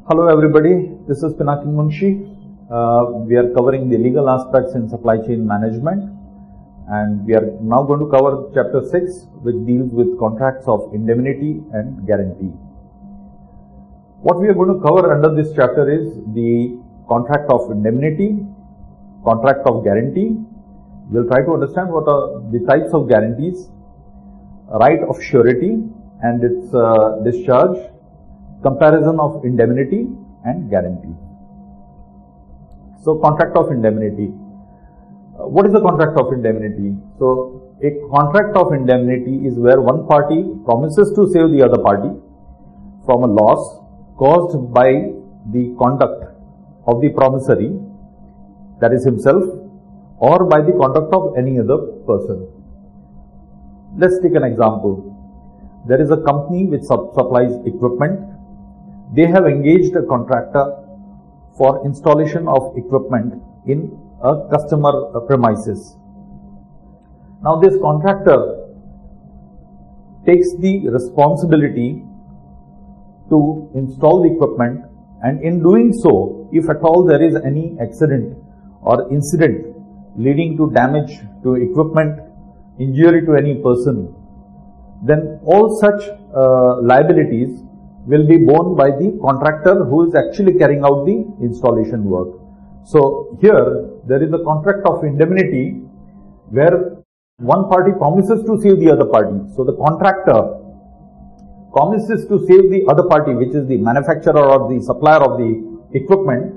Hello everybody, this is Pinakin Munshi. We are covering the legal aspects in supply chain management, and we are now going to cover chapter 6, which deals with contracts of indemnity and guarantee. What we are going to cover under this chapter is the contract of indemnity, contract of guarantee. We will try to understand what are the types of guarantees, right of surety and its discharge, comparison of indemnity and guarantee. So, contract of indemnity. What is a contract of indemnity? So, a contract of indemnity is where one party promises to save the other party from a loss caused by the conduct of the promissory, that is himself, or by the conduct of any other person. Let's take an example. There is a company which supplies equipment. They have engaged a contractor for installation of equipment in a customer premises. Now this contractor takes the responsibility to install the equipment, and in doing so, if at all there is any accident or incident leading to damage to equipment, injury to any person, then all such liabilities will be borne by the contractor who is actually carrying out the installation work. So here there is a contract of indemnity where one party promises to save the other party. So the contractor promises to save the other party, which is the manufacturer or the supplier of the equipment,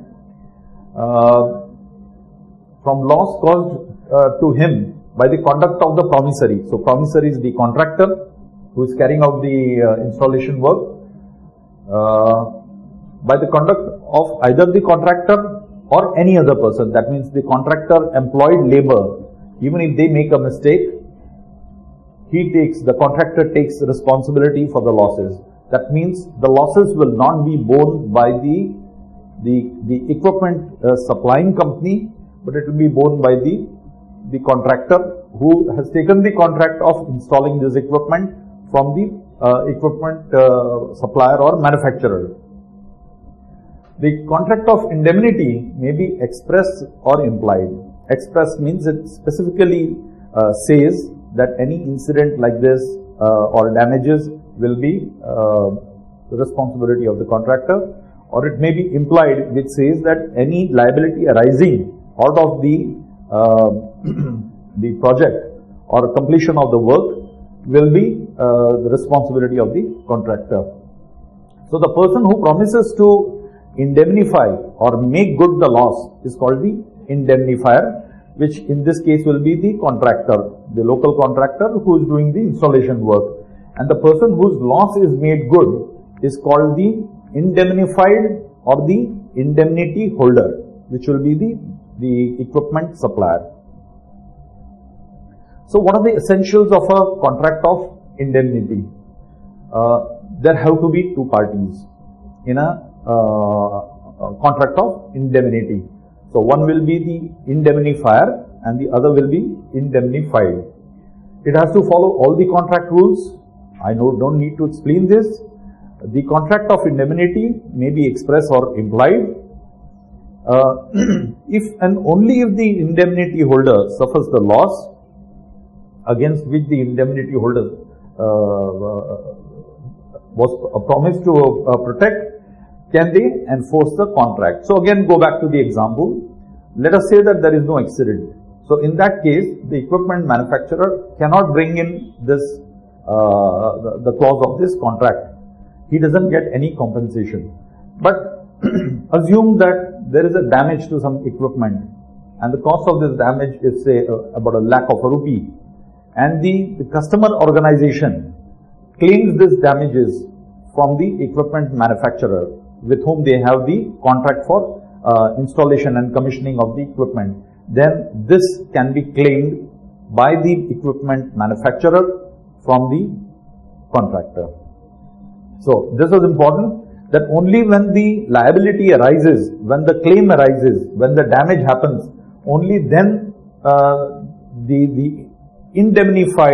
from loss caused to him by the conduct of the promissory. So promissory is the contractor who is carrying out the installation work, by the conduct of either the contractor or any other person. That means the contractor employed labor, even if they make a mistake, the contractor takes responsibility for the losses. That means the losses will not be borne by the equipment supplying company, but it will be borne by the contractor who has taken the contract of installing this equipment from the equipment supplier or manufacturer. The contract of indemnity may be express or implied. Express means it specifically says that any incident like this or damages will be the responsibility of the contractor, or it may be implied, which says that any liability arising out of the project or completion of the work will be the responsibility of the contractor. So the person who promises to indemnify or make good the loss is called the indemnifier, which in this case will be the contractor, the local contractor who is doing the installation work. And the person whose loss is made good is called the indemnified or the indemnity holder, which will be the equipment supplier. So what are the essentials of a contract of indemnity? There have to be two parties in a contract of indemnity. So one will be the indemnifier and the other will be indemnified. It has to follow all the contract rules. I don't need to explain this. The contract of indemnity may be express or implied. If and only if the indemnity holder suffers the loss against which the indemnity holder was promised to protect, can they enforce the contract. So again, go back to the example. Let us say that there is no accident. So in that case, the equipment manufacturer cannot bring in this the clause of this contract. He doesn't get any compensation. But assume that there is a damage to some equipment, and the cost of this damage is say about a lakh of a rupee, and the customer organization claims this damages from the equipment manufacturer with whom they have the contract for installation and commissioning of the equipment. Then this can be claimed by the equipment manufacturer from the contractor. So this is important, that only when the liability arises, when the claim arises, when the damage happens, only then the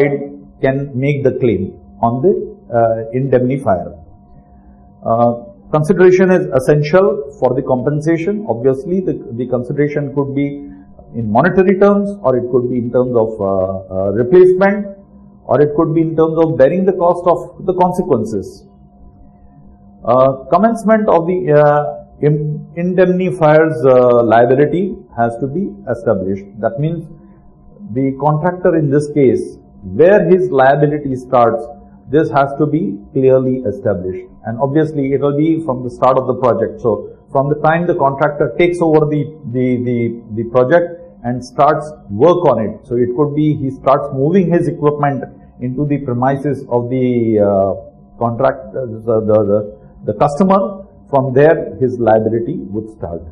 indemnified can make the claim on the indemnifier. Consideration is essential for the compensation. Obviously, the consideration could be in monetary terms, or it could be in terms of replacement, or it could be in terms of bearing the cost of the consequences. Commencement of the indemnifier's liability has to be established. That means the contractor in this case, where his liability starts, this has to be clearly established. And obviously it will be from the start of the project. So from the time the contractor takes over the project and starts work on it. So it could be he starts moving his equipment into the premises of the the customer. From there his liability would start.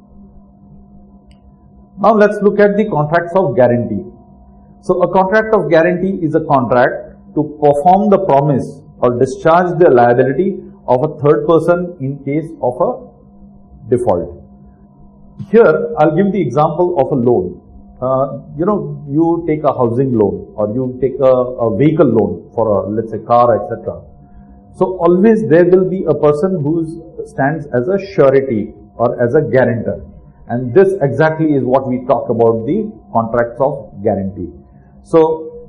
Now let's look at the contracts of guarantee. So a contract of guarantee is a contract to perform the promise or discharge the liability of a third person in case of a default. Here I'll give the example of a loan. You take a housing loan, or you take a vehicle loan for let's say car, etc. So always there will be a person who stands as a surety or as a guarantor, and this exactly is what we talk about the contracts of guarantee. So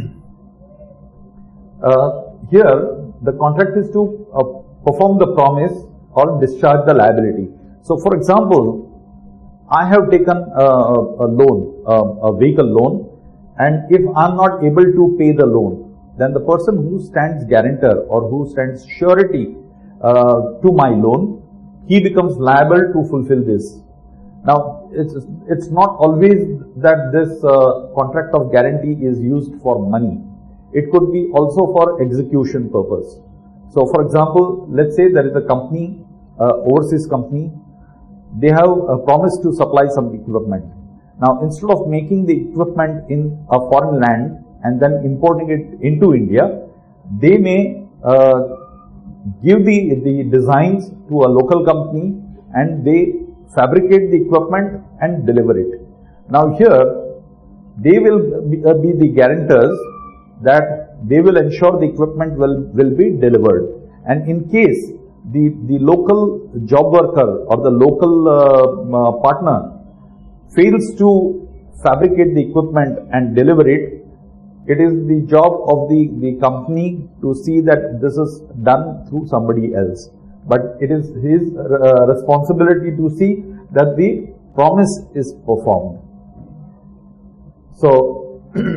here the contract is to perform the promise or discharge the liability. So for example, I have taken a loan, a vehicle loan, and if I am not able to pay the loan, then the person who stands guarantor or who stands surety to my loan, he becomes liable to fulfill this. Now it's not always that this contract of guarantee is used for money. It could be also for execution purpose. So for example, let's say there is a company, overseas company, they have promised to supply some equipment. Now instead of making the equipment in a foreign land and then importing it into India, they may give the designs to a local company and they fabricate the equipment and deliver it. Now here they will be the guarantors that they will ensure the equipment will be delivered, and in case the local job worker or the local partner fails to fabricate the equipment and deliver it, it is the job of the company to see that this is done through somebody else. But it is his responsibility to see that the promise is performed. So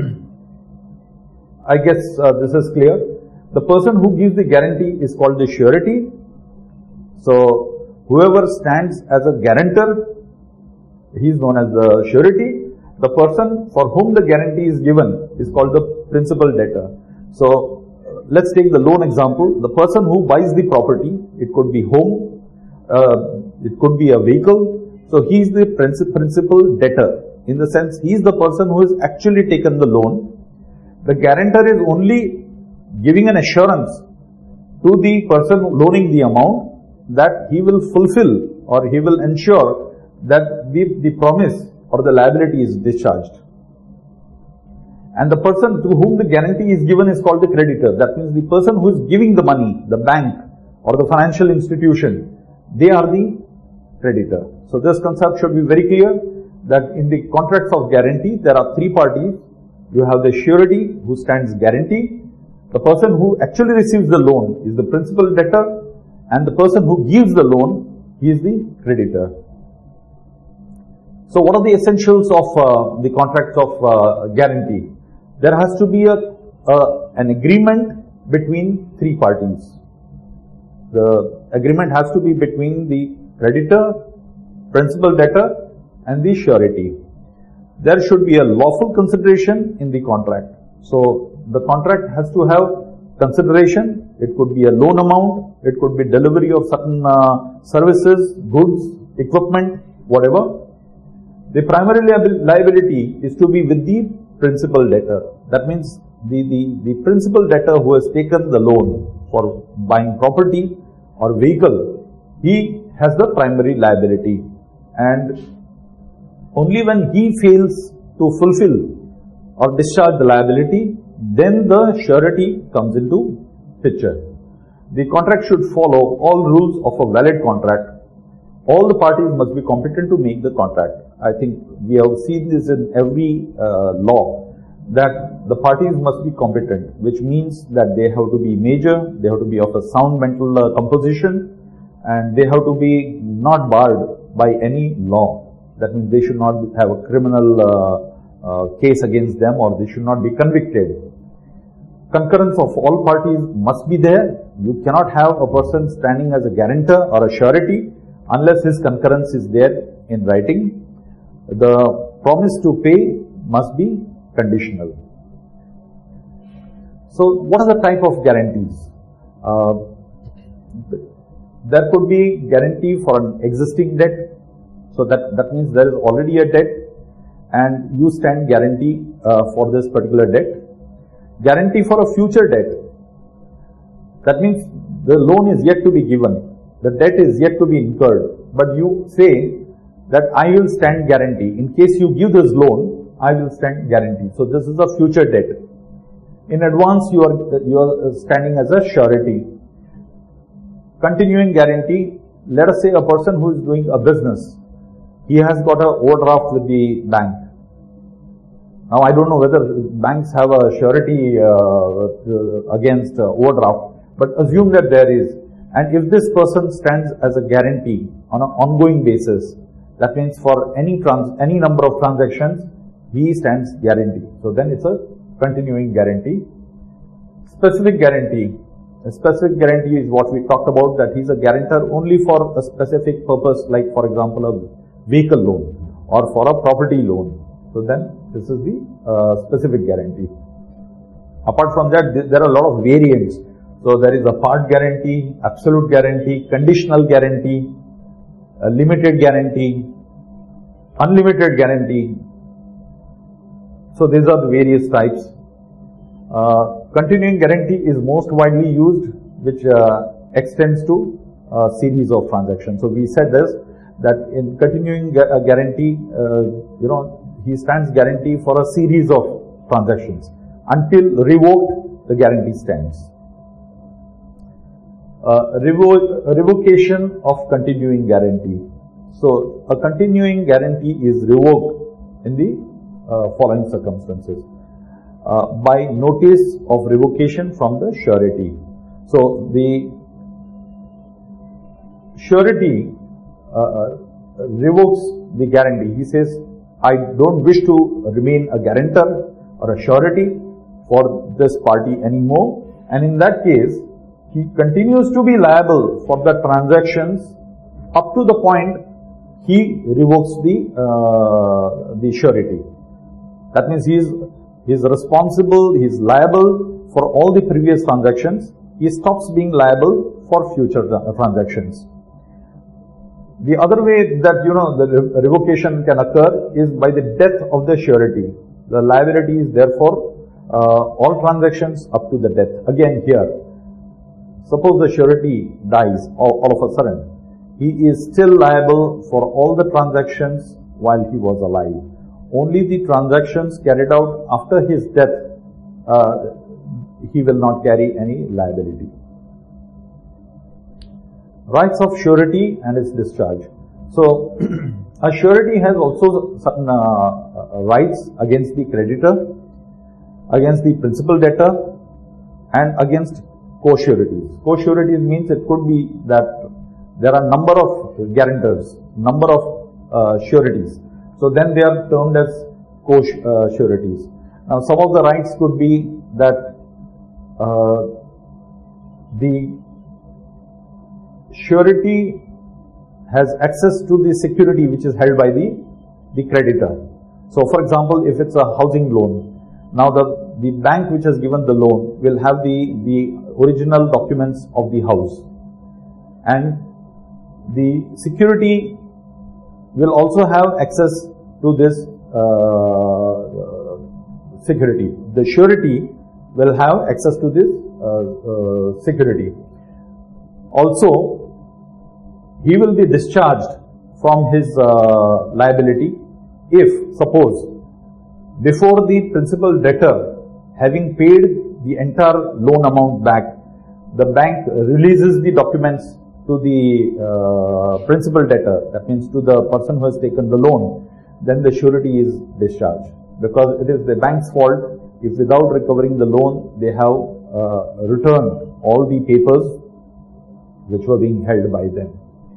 I guess this is clear. The person who gives the guarantee is called the surety. So whoever stands as a guarantor, he is known as the surety. The person for whom the guarantee is given is called the principal debtor. So let's take the loan example. The person who buys the property, it could be home, it could be a vehicle. So he is the principal debtor, in the sense he is the person who has actually taken the loan. The guarantor is only giving an assurance to the person loaning the amount that he will fulfill or he will ensure that the promise or the liability is discharged. And the person to whom the guarantee is given is called the creditor. That means the person who is giving the money, the bank or the financial institution, they are the creditor. So this concept should be very clear that in the contracts of guarantee there are three parties. You have the surety who stands guarantee, the person who actually receives the loan is the principal debtor, and the person who gives the loan, he is the creditor. So what are the essentials of the contracts of guarantee? There has to be an agreement between three parties. The agreement has to be between the creditor, principal debtor and the surety. There should be a lawful consideration in the contract. So the contract has to have consideration. It could be a loan amount, it could be delivery of certain services, goods, equipment, whatever. The primary liability is to be with the principal debtor. That means the principal debtor who has taken the loan for buying property or vehicle, he has the primary liability, and only when he fails to fulfill or discharge the liability, then the surety comes into picture. The contract should follow all rules of a valid contract. All the parties must be competent to make the contract. I think we have seen this in every law, that the parties must be competent, which means that they have to be major, they have to be of a sound mental composition, and they have to be not barred by any law. That means they should not have a criminal case against them, or they should not be convicted. Concurrence of all parties must be there. You cannot have a person standing as a guarantor or a surety unless his concurrence is there in writing. The promise to pay must be conditional. So what are the type of guarantees? There could be guarantee for an existing debt. So that means there is already a debt and you stand guarantee for this particular debt. Guarantee for a future debt. That means the loan is yet to be given. The debt is yet to be incurred. But you say that I will stand guarantee. In case you give this loan, I will stand guarantee. So this is a future debt. In advance, you are standing as a surety. Continuing guarantee. Let us say a person who is doing a business. He has got an overdraft with the bank. Now I don't know whether banks have a surety against overdraft, but assume that there is. And if this person stands as a guarantee on an ongoing basis, that means for any number of transactions, he stands guarantee. So then it's a continuing guarantee. Specific guarantee. A specific guarantee is what we talked about, that he's a guarantor only for a specific purpose, like for example a vehicle loan or for a property loan. So then this is the specific guarantee. Apart from that, there are a lot of variants. So there is a part guarantee, absolute guarantee, conditional guarantee, a limited guarantee, unlimited guarantee. So these are the various types. Continuing guarantee is most widely used, which extends to a series of transactions. So we said this, that in continuing guarantee, he stands guarantee for a series of transactions. Until revoked, the guarantee stands. Revocation of continuing guarantee. So a continuing guarantee is revoked in the following circumstances. By notice of revocation from the surety. So the surety revokes the guarantee. He says, I don't wish to remain a guarantor or a surety for this party anymore, and in that case he continues to be liable for the transactions up to the point he revokes the surety. That means he is responsible, he is liable for all the previous transactions. He stops being liable for future transactions. The other way that the revocation can occur is by the death of the surety. The liability is therefore all transactions up to the death. Again here, suppose the surety dies all of a sudden. He is still liable for all the transactions while he was alive. Only the transactions carried out after his death, he will not carry any liability. Rights of surety and its discharge. So, a surety has also certain rights against the creditor, against the principal debtor, and against co-sureties. Co-sureties means it could be that there are number of guarantors, number of sureties. So then they are termed as co-sureties. Now some of the rights could be that the surety has access to the security which is held by the creditor. So for example, if it's a housing loan, now the bank which has given the loan will have the original documents of the house, and the security will also have access to this security. The surety will have access to this security. Also, he will be discharged from his liability if, suppose, before the principal debtor having paid the entire loan amount back, the bank releases the documents to the principal debtor, that means to the person who has taken the loan, then the surety is discharged, because it is the bank's fault if without recovering the loan they have returned all the papers which were being held by them.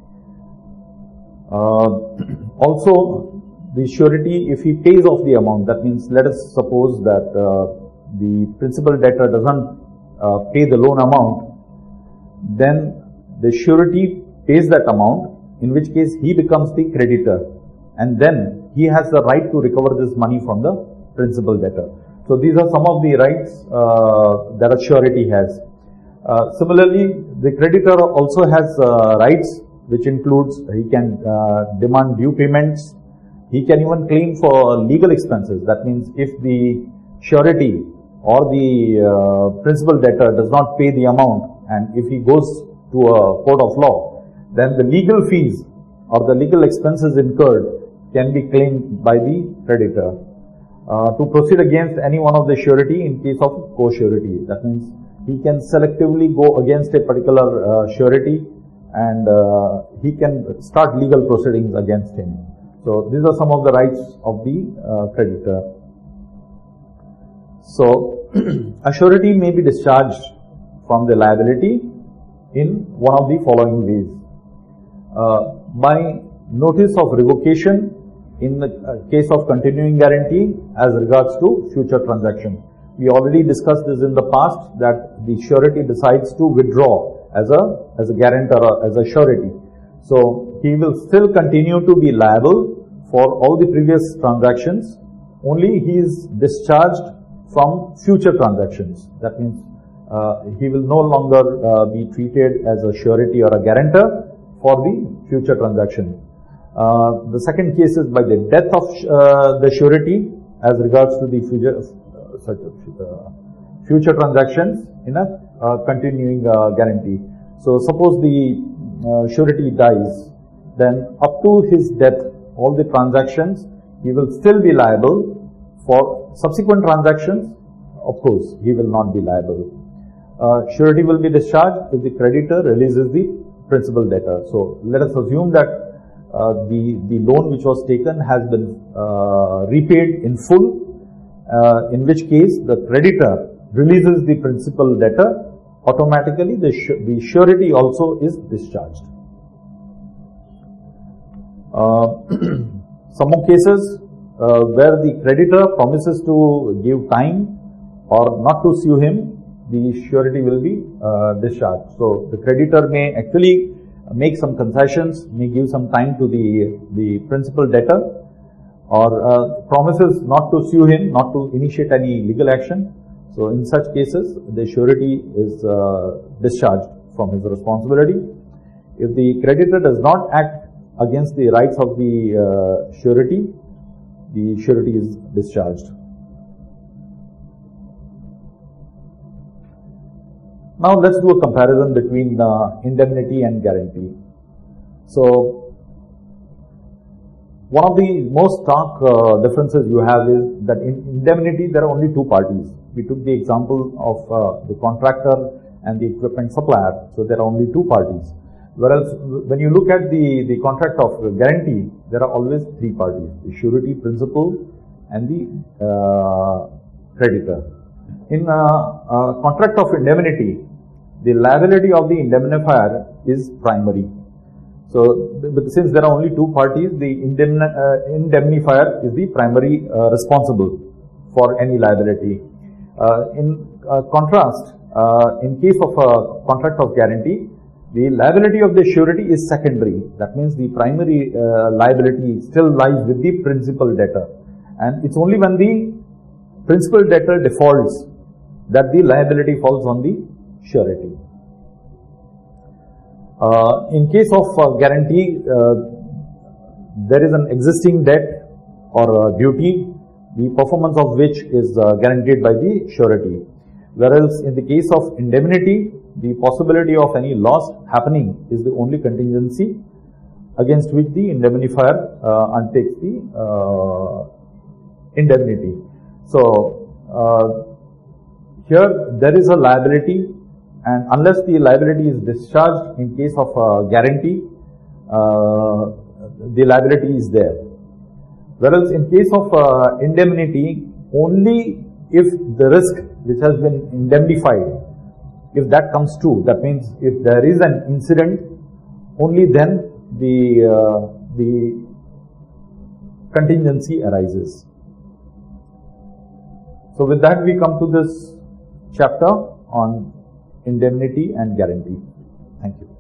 Also, the surety, if he pays off the amount, that means let us suppose that the principal debtor doesn't pay the loan amount, then the surety pays that amount, in which case he becomes the creditor, and then he has the right to recover this money from the principal debtor. So these are some of the rights that a surety has. Similarly, the creditor also has rights, which includes he can demand due payments. He can even claim for legal expenses. That means if the surety or the principal debtor does not pay the amount, and if he goes to a court of law, then the legal fees or the legal expenses incurred can be claimed by the creditor. To proceed against any one of the surety in case of co-surety, that means he can selectively go against a particular surety, and he can start legal proceedings against him. So these are some of the rights of the creditor. So a surety may be discharged from the liability in one of the following ways. By notice of revocation in the case of continuing guarantee as regards to future transaction. We already discussed this in the past, that the surety decides to withdraw as a guarantor or as a surety. So he will still continue to be liable for all the previous transactions, only he is discharged from future transactions. That means he will no longer be treated as a surety or a guarantor for the future transaction. The second case is by the death of the surety as regards to the future transactions in a continuing guarantee. So suppose the surety dies, then up to his death, all the transactions, he will still be liable. For subsequent transactions, of course, he will not be liable. Surety will be discharged if the creditor releases the principal debtor. So let us assume that the loan which was taken has been repaid in full, in which case the creditor releases the principal debtor, automatically the surety also is discharged. Some more cases where the creditor promises to give time or not to sue him, the surety will be discharged. So the creditor may actually make some concessions, may give some time to the principal debtor, or promises not to sue him, not to initiate any legal action. So in such cases, the surety is discharged from his responsibility. If the creditor does not act against the rights of the surety is discharged. Now let's do a comparison between indemnity and guarantee. So one of the most stark differences you have is that in indemnity there are only two parties. We took the example of the contractor and the equipment supplier. So there are only two parties. Whereas when you look at the contract of guarantee, there are always three parties: the surety, principal, and the creditor. In contract of indemnity, the liability of the indemnifier is primary. So, but since there are only two parties, the indemnifier is the primary responsible for any liability. In contrast, in case of a contract of guarantee, the liability of the surety is secondary. That means the primary liability still lies with the principal debtor, and it's only when the principal debtor defaults that the liability falls on the surety. In case of guarantee, there is an existing debt or duty, the performance of which is guaranteed by the surety. Whereas in the case of indemnity, the possibility of any loss happening is the only contingency against which the indemnifier undertakes the indemnity. So here there is a liability and unless the liability is discharged in case of guarantee, the liability is there. Whereas in case of indemnity, only if the risk which has been indemnified, if that comes true, that means if there is an incident, only then the contingency arises. So with that we come to this chapter on indemnity and guarantee. Thank you.